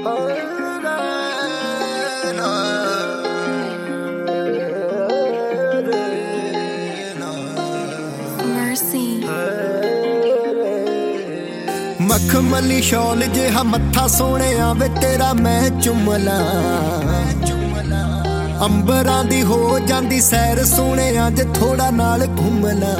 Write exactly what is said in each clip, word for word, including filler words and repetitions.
मखमली शॉल जिहा मत्था सोहणिया वे तेरा मैं चुमला अंबरां दी हो जांदी सैर सोहणिया जे थोड़ा नाल घुमला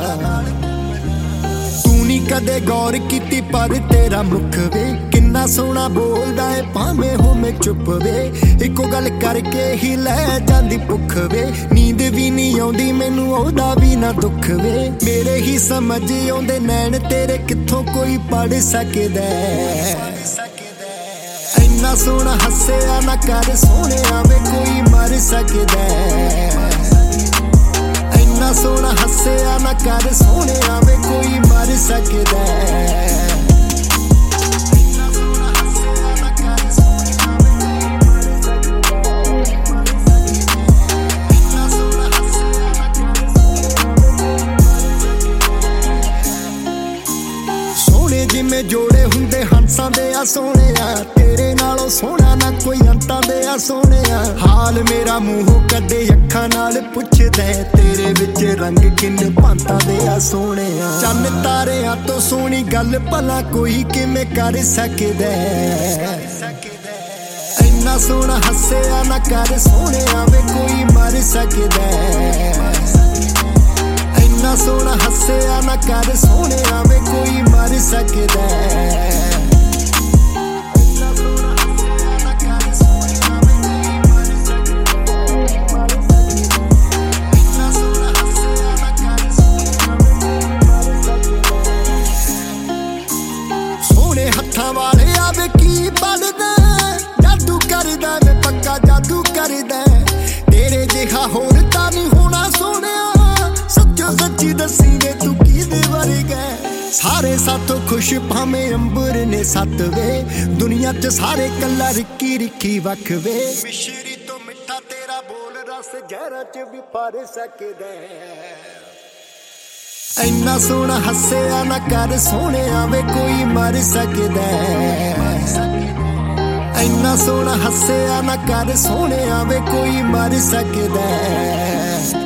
तू नी कदे गौर कीती पर तेरा मुख वे किन्ना सोहना बोलदा है भावें होवे चुप वे इको गल करके ही लै जांदी भुख वे नींद भी नहीं आउंदी मैनू ओहदा भी ना दुख वे मेरे ही समझ आउंदे नैन तेरे कित्थों कोई पढ़ सकदा इन्ना सोहना हस्सिया ना कर सोहणिया वे कोई मर सकदा इन्ना सोहना हस्सिया ना कर सोहणिया वे कोई मर सकदा जिमें जोड़े हुंदे हंसां दे आ सोहणिया तेरे नालों सोहना ना कोई अंतां दे आ सोहणिया हाल मेरा मूंहों कदे अखां नाल पुछदा तेरे विच रंग किन्न भांतां दे आ सोहणिया चन्न तारियां तो सोहनी गल भला कोई किवें कर सकदा इन्ना सोहना हस्सिया ना कर सोहणिया वे कोई मर सकदा इन्ना सोहना हस्सिया ना कर सोहणिया वे कोई मर सकदा सोहणे हत्थां वाले आवे की पढ़दा जादू करदा वे पक्का जादू करदा तेरे जिहा होर तां नहीं होना सोहणिया सच्चो सच्ची दसी वे तू किहदे वर्गा सारे साथों खुश भावें अंबर ने सत वे दुनिया च सारे कल्ला रिक्की रिक्की वख वे मिश्री तो मिठा तेरा बोल रस जहरा च भी पर सकदा इन्ना सोहना हस्सिया ना कर सोहणिया वे कोई मर सकदा इन्ना सोहना हस्सिया ना कर सोहणिया वे कोई मर सकदा।